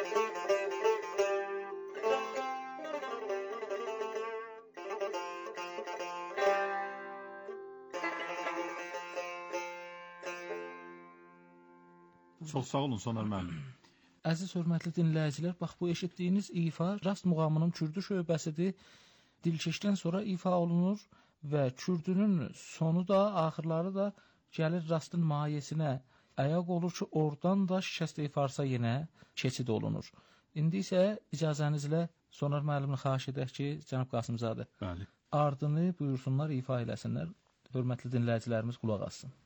Çox sağ olun Sonar müəllim. Əziz hörmətli dinləyicilər, bax bu eşitdiyiniz ifa Rast muğamının kürdü şöbəsidir. Dilkeşdən sonra ifa olunur və kürdünün sonu da, axırları da gəlir Rastın mayesinə. Ayaq olur ki, oradan da şikəst-i farsa yenə keçid olunur. İndi isə icazənizlə Sonar müəllimini xahiş edək ki, cənab Qasımzadə, Bəli. ardını buyursunlar, ifa eləsinlər. Hörmətli dinləyicilərimiz qulaq assın.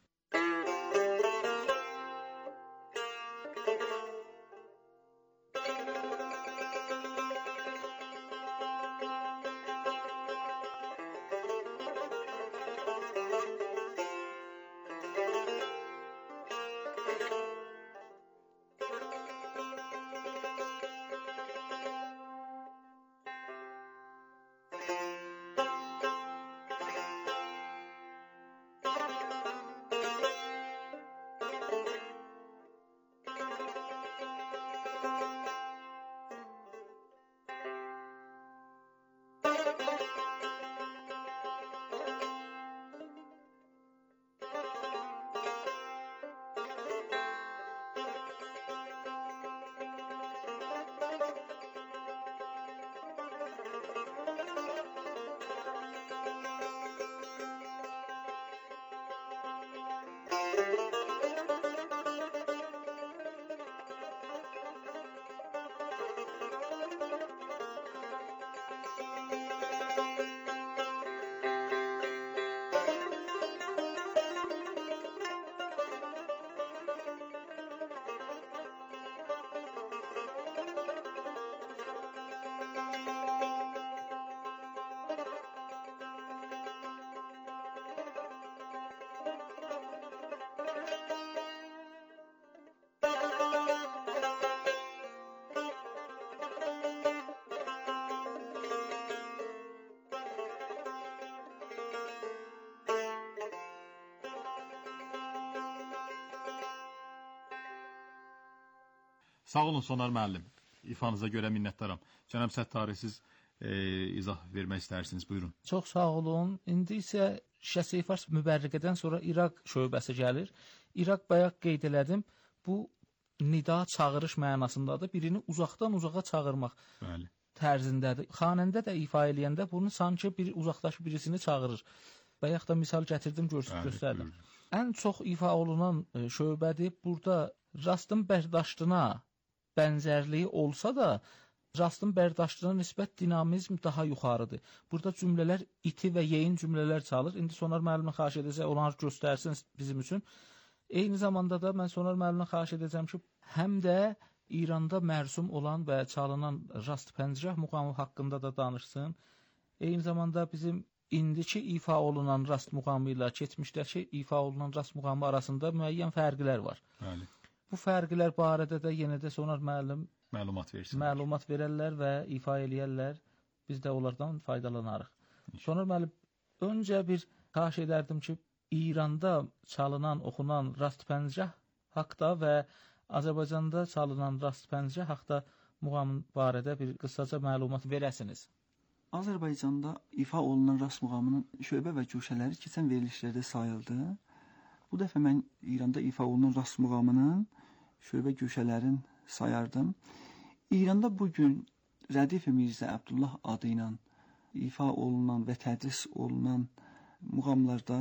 Sağ olun Sonar müəllim. İfanıza görə minnətdaram. Cənab Səttari, siz e, izah vermək istərsiniz. Buyurun. Çox sağ olun. İndi isə şikəst-i fars mübərrəqədən sonra İraq şöbəsi gəlir. İraq bayaq qeyd elədim. Bu nida çağırış mənasındadır. Birini uzaqdan uzağa çağırmaq Bəli. tərzindədir. Xanəndə də ifa eləyəndə bunu sanki bir uzaqdakı birisini çağırır. Bayaq da misal gətirdim, göstərdim. Ən çox ifa olunan e, şöbədir. Burada Rastın bərdاشtına bənzərliyi olsa da, Rastın bərdاشtına nisbət dinamizm daha yuxarıdır. Burada cümlələr iti və yeyin cümlələr çalır. İndi Sonar müəllimə xahiş edəcək, onları göstərsin bizim üçün. Eyni zamanda da mən Sonar müəllimə xahiş edəcəm ki, həm də İranda mərsum olan və çalınan Rast Pəncərah muğamı haqqında da danışsın. Eyni zamanda bizim indiki ifa olunan Rast muğamı ilə keçmişdəki ifa olunan Rast muğamı arasında müəyyən fərqlər var. Bəli. Bu fərqlər barədə də yenə də Sonar müəllim məlumat versin. Məlumat verərlər və ifa eləyərlər. Biz də onlardan faydalanarıq. Sonar müəllim, öncə bir xahiş edərdim ki, İranda çalınan, oxunan Rast Pəncərah haqqda və Azərbaycanda çalınan Rast Pəncərah haqqda muğamın barədə bir qısaca məlumat verəsiniz. Azərbaycanda ifa olunan Rast muğamının şöbə və güşələri keçən verilişlərdə sayıldı. Bu dəfə mən İranda ifa olunan Rast muğamının şöbə güşələrin sayardım. İranda bugün Rədif Mirzə Əbdullah adı ilə ifa olunan və tədris olunan muğamlarda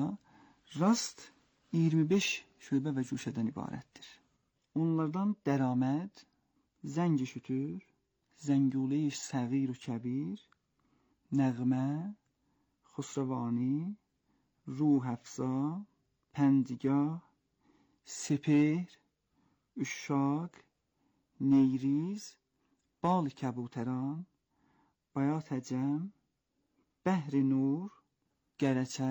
Rast iyirmi beş şöbə və güşədən ibarətdir. Onlardan Dəraməd, Zəngi Şütür, Zənguleyi Səğir və Kəbir, Nəğmə, Xusravani, Ruh Əfza, Pəndigah, Sepir, Üşşaq, Neyriz, Bal Kəbutəran, Bayat Əcəm, Bəhri Nur, Qərəçə,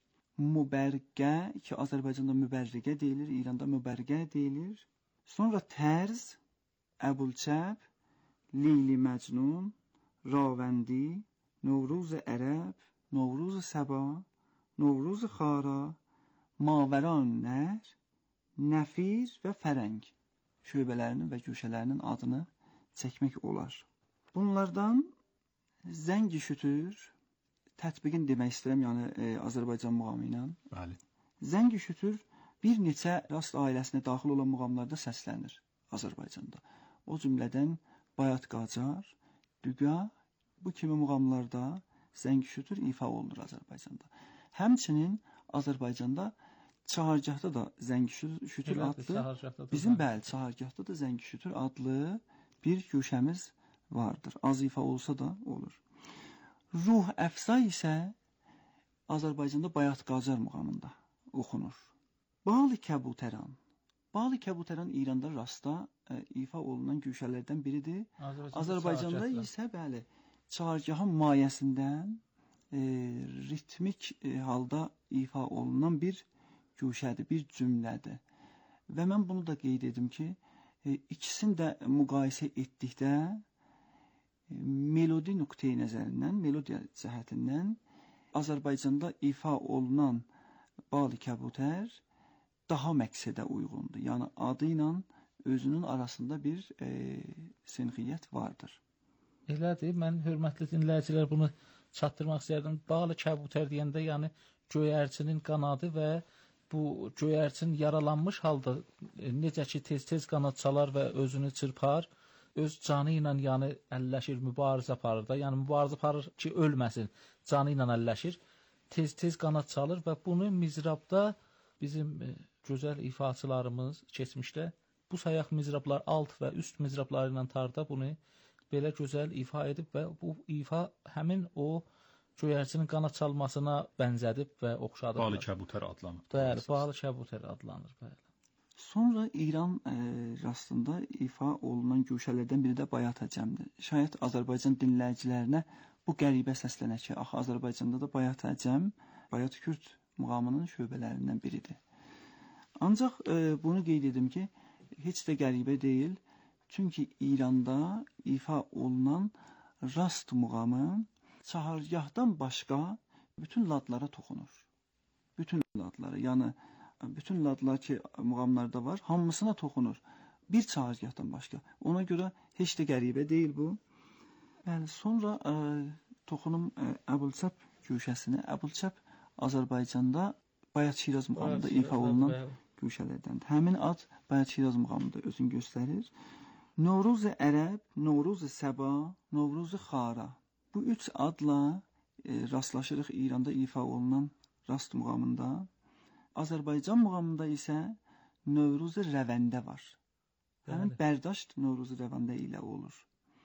Mübərqə, ki Azərbaycanda mübərriqə deyilir, İranda mübərqə deyilir. Sonra Tərz, Əbulçəb, Leyli Məcnun, Ravəndi, Novruz Ərəb, Novruz Səba, Novruz Xara, Mavəran Nər, Nəfir və Fərəng şöbələrinin və güşələrinin adını çəkmək olar. Bunlardan Zəngi şütür, tətbiqin demək istəyirəm, yəni e, Azərbaycan muğamı ilə. Bəli. Zəngi şütür bir neçə rast ailəsinə daxil olan muğamlarda səslənir Azərbaycanda. O cümlədən Bayat Qacar, Düqa, bu kimi muğamlarda Zəngi şütür ifa olunur Azərbaycanda. Həmçinin Azərbaycanda Çahargahda da Zəngi şütür adlı, bizim bəli, Çahargahda da Zəngi şütür adlı bir güşəmiz vardır. Az ifa olsa da olur. Ruh əfza isə Azərbaycanda Bayat Qacar muğamında oxunur. Bali Kəbutəran. Bali Kəbutəran İranda rastda e, ifa olunan güşələrdən biridir. Azərbaycanda, Azərbaycanda isə bəli, Çahargahın mayəsindən e, ritmik e, halda ifa olunan bir güşədir, bir cümlədir. Və mən bunu da qeyd edim ki, e, ikisini də müqayisə etdikdə e, melodi nöqteyi nəzərindən, melodiya cəhətindən Azərbaycanda ifa olunan Bali Kəbutər daha məqsədə uyğundur. Yəni adı ilə özünün arasında bir e, sinxiyyət vardır. Elədir. Mən hörmətli dinləyicilər bunu çatdırmaq istəyirdim. Bali Kəbutər deyəndə yəni göyərçinin qanadı və bu göyərçin yaralanmış halda e, necə ki tez-tez qanad çalar və özünü çırpar, öz canı ilə yəni əlləşir, mübarizə aparır da. Yəni mübarizə aparır ki, ölməsin. Canı ilə əlləşir. Tez-tez qanad çalır və bunu mizrabda bizim e, gözəl ifaçılarımız keçmişdə bu sayaq mizrablar alt və üst mizrabları ilə tarda bunu belə gözəl ifa edib və bu ifa həmin o göyərçinin qanad çalmasına bənzədib və oxşadıb. Bali Kəbutər adlanır. Bəli, Bali Kəbutər adlanır, bəli. Sonra İran e, rastında ifa olunan güşələrdən biri də Bayat Əcəmdir. Şayət Azərbaycan dinləyicilərinə bu qəribə səslənər ki, axı Azərbaycanda da Bayat Əcəm, Bayat Kürd muğamının şöbələrindən biridir. Ancaq e, bunu qeyd edim ki, heç də qəribə deyil. Çünki İranda ifa olunan rast muğamı Çahargahdan başqa bütün ladlara toxunur. Bütün ladlara, yəni bütün ladlar ki muğamlarda var, hamısına toxunur. Bir Çahargahdan başqa. Ona görə heç də qəribə deyil bu. Yəni sonra e, toxunum e, Əbülçəp güşəsini. Əbülçəp Azərbaycanda Bayat Şiraz muğamında ifa olunan güşələrdəndir. Həmin ad Bayat Şiraz muğamında özünü göstərir. Novruz-i Ərəb, Novruz-i Səba, Novruz-i Xara. Bu üç adla e, rastlaşırıq İranda ifa olunan rast muğamında. Azərbaycan muğamında isə Novruz-i Rəvəndə var. Həmin Bərdasht Novruz-i Rəvəndə ilə olur.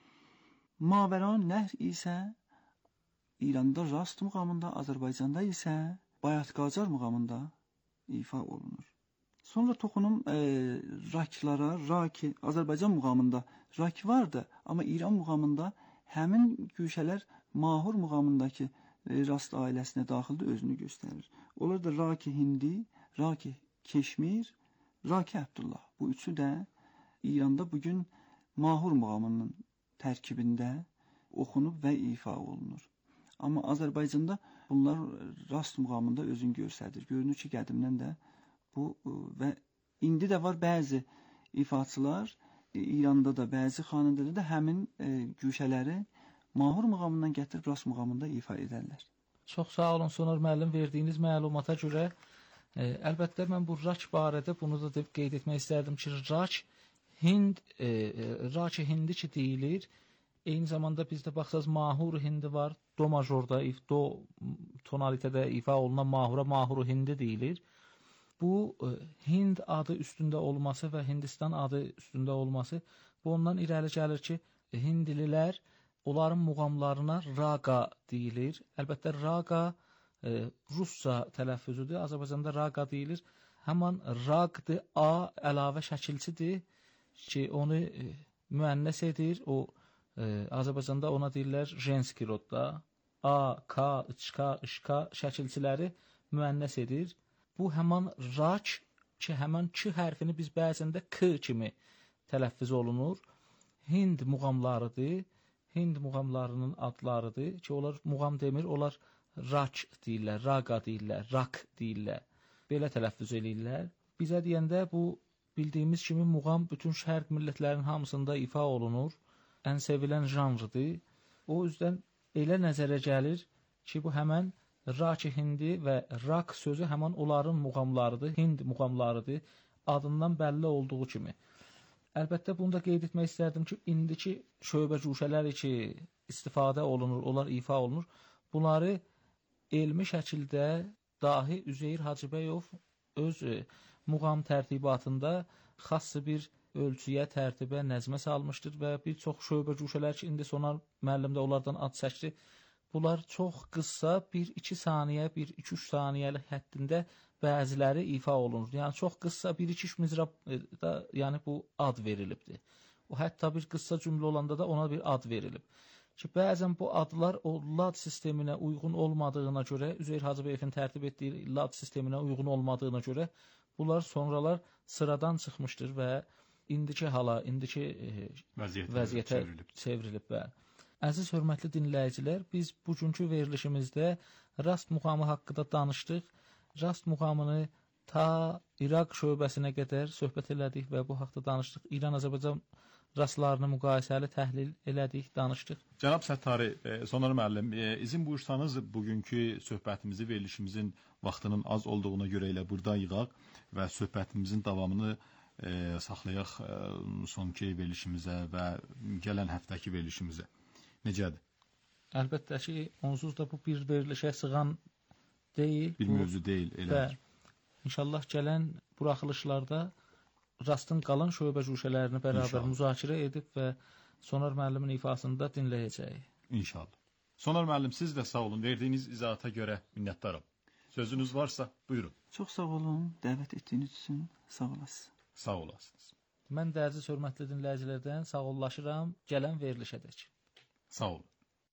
Mavəran Nəhr isə İranda rast muğamında, Azərbaycanda isə Bayat Qacar muğamında ifa olunur. Sonra toxunum e, raklara, raki, Azərbaycan muğamında rak vardı, amma İran muğamında həmin güşələr Mahur muğamındakı e, rast ailəsinə daxildə özünü göstərir. Onlar da Raki Hindi, Raki Keşmir, Raki Abdullah. Bu üçü də İranda bugün Mahur muğamının tərkibində oxunub və ifa olunur. Amma Azərbaycanda bunlar rast muğamında özünü göstərir. Görünür ki, qədimdən də bu və indi də var bəzi ifaçılar, İranda da bəzi xanəndələrdə də həmin e, güşələri Mahur muğamından gətirib rast muğamında ifa edərlər. Çox sağ olun Sonar müəllim verdiyiniz məlumata görə. E, əlbəttə mən bu rak barədə bunu da deyib qeyd etmək istərdim ki, rak Hind, e, rak Hindi ki deyilir. Eyni zamanda bizdə baxsaz Mahur Hindi var. Do majorda, do tonalitədə ifa olunan Mahura Mahur Hindi deyilir. Bu e, Hind adı üstündə olması və Hindistan adı üstündə olması bu ondan irəli gəlir ki, Hindlilər onların muğamlarına raqa deyilir. Əlbəttə raqa e, rusca tələffüzüdür. Azərbaycanda raqa deyilir. Həman raqdır, a əlavə şəkilçidir ki, onu e, müənnəs edir. O e, Azərbaycanda ona deyirlər jenski rodda. A, ka, içka, işka şəkilçiləri müənnəs edir. Bu həman rak ki, həmən k hərfini biz bəzəndə k kimi tələffüz olunur. Hind muğamlarıdır. Hind muğamlarının adlarıdır ki, onlar muğam demir, onlar rak deyirlər, raqa deyirlər, rak deyirlər. Belə tələffüz eləyirlər. Bizə deyəndə bu bildiyimiz kimi muğam bütün şərq millətlərinin hamısında ifa olunur. ən sevilən janrıdır. O üzdən elə nəzərə gəlir ki, bu həmən Raki Hindi və rak sözü həmən onların muğamlarıdır, Hind muğamlarıdır, adından bəlli olduğu kimi. Əlbəttə, bunu da qeyd etmək istərdim ki, indiki şöbə cuşələri ki, istifadə olunur, onlar ifa olunur, bunları elmi şəkildə dahi Üzeyir Hacıbəyov öz muğam tərtibatında xass bir ölçüyə, tərtibə, nəzmə salmışdır və bir çox şöbə cuşələr ki, indi Sonar müəllim də onlardan ad çəkdi. Bunlar çox qısa, bir iki saniyə, bir iki üç saniyəlik həddində bəziləri ifa olunur. Yəni, çox qısa, bir iki üç mizrabda yəni, bu ad verilibdir. O, hətta bir qısa cümlə olanda da ona bir ad verilib. Ki, bəzən bu adlar o lad sisteminə uyğun olmadığına görə, Üzeyir Hacıbəyevin tərtib etdiyi lad sisteminə uyğun olmadığına görə, bunlar sonralar sıradan çıxmışdır və indiki hala, indiki e, vəziyyətə, vəziyyətə çevrilib. çevrilib və əziz, hörmətli dinləyicilər, biz bugünkü verilişimizdə rast muğamı haqqında danışdıq. Rast muğamını ta İraq şöbəsinə qədər söhbət elədik və bu haqda danışdıq. İran-Azərbaycan rastlarını müqayisəli təhlil elədik, danışdıq. Cənab Səttari, Sonar müəllim, izin buyursanız bugünkü söhbətimizi, verilişimizin vaxtının az olduğuna görə elə burada yığaq və söhbətimizin davamını e, saxlayaq e, sonki verilişimizə və gələn həftəki verilişimizə. Necədir? Əlbəttə ki, onsuz da bu bir verilişə sığan deyil. Bir bu, mövzu deyil, elədir. Və inşallah gələn buraxılışlarda rastın qalan şöbə cuşələrini bərabər İnşallah. müzakirə edib və Sonar müəllimin ifasında dinləyəcəyik. İnşallah. Sonar müəllim, siz də sağ olun. Verdiyiniz izahata görə minnətdaram. Sözünüz varsa, buyurun. Çox sağ olun. Dəvət etdiyiniz üçün sağ olasınız. Sağ olasınız. Mən də əziz hörmətli dinləyicilərdən sağollaşıram. Gələn verilişədək. Sağ olun.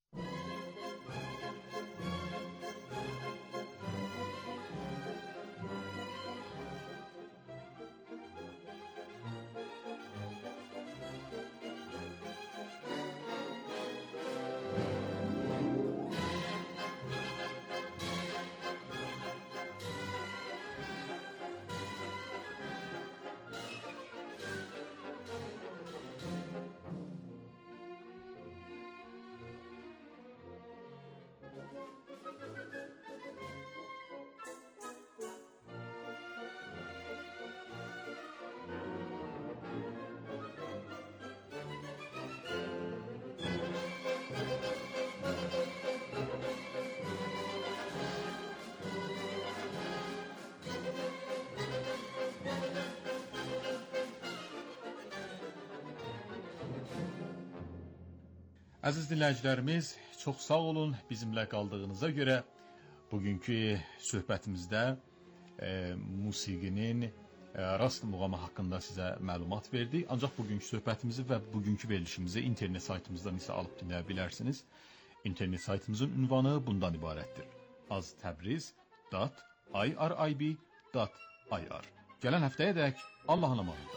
Əziz dinləyicilərimiz, çox sağ olun bizimlə qaldığınıza görə. Bugünkü söhbətimizdə e, musiqinin e, rast muğamı haqqında sizə məlumat verdik. Ancaq bugünkü söhbətimizi və bugünkü verilişimizi internet saytımızdan isə alıb dinləyə bilərsiniz. İnternet saytımızın ünvanı bundan ibarətdir. aztəbriz dot irib dot ir. Gələn həftəyə dək Allahın amanında.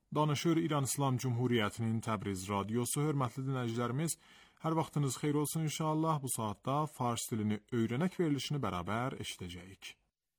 Danışır İran İslam Cumhuriyyətinin Təbriz radiosu. Hörmətli dinləyicilərimiz, hər vaxtınız xeyir olsun inşallah. Bu saatda fars dilini öyrənək verilişini bərabər eşidəcəyik.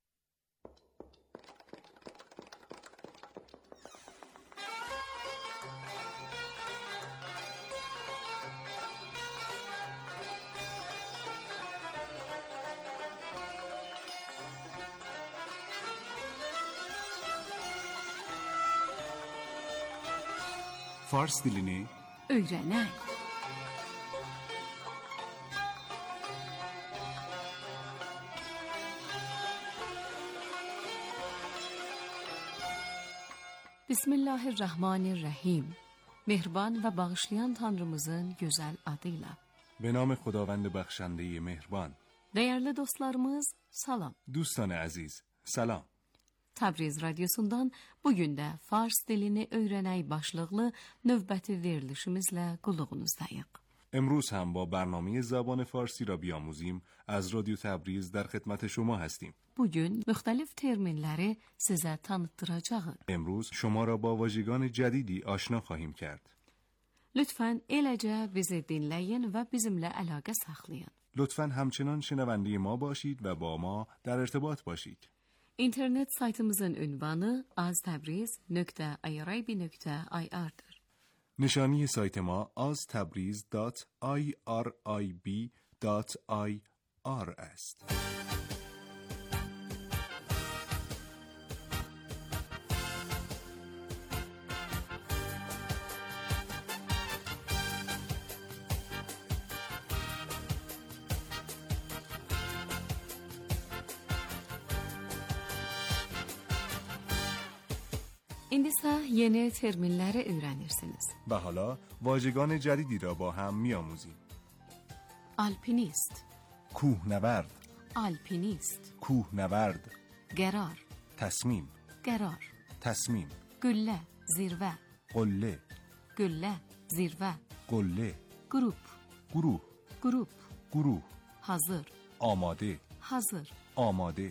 Fars dilini öyrənək. Bismillahirrahmanirrahim. Mehriban ve bağışlayan Tanrımızın güzel adıyla. به نام خداوند بخشنده مهربان. Değerli dostlarımız, salam. دوستان عزیز، سلام. Təbriz radyosundan bugün də fars dilini öyrənək başlıqlı növbəti verilişimizlə qulluğunuzdayıq. امروز هم با برنامه زبان فارسی را بیاموزیم از رادیو تبریز در خدمت شما هستیم. Bugün müxtəlif terminləri sizə tanıtdıracağıq. امروز شما را با واژگان جدیدی آشنا خواهیم کرد. Lütfən eləcə bizi dinləyin və bizimlə əlaqə saxlayın. لطفاً همچنان شنونده ما باشید و با ما در ارتباط باشید. İnternet saytımızın ünvanı aztabriz nöqtə irib nöqtə ir'dir. نشانی سایت ما aztabriz دات آی آر آی بی دات آی آر است. İndi isə yeni terminləri öyrənirsiniz. و حالا واژگان جدیدی را با هم می‌آموزیم. Alpinist, کوهنورد، alpinist, کوهنورد، qərar, تصمیم، qərar, تصمیم، güllə, zirvə, قله، güllə, zirvə, قله، qrup, گروه، qrup, گروه، hazır, آماده، hazır, آماده،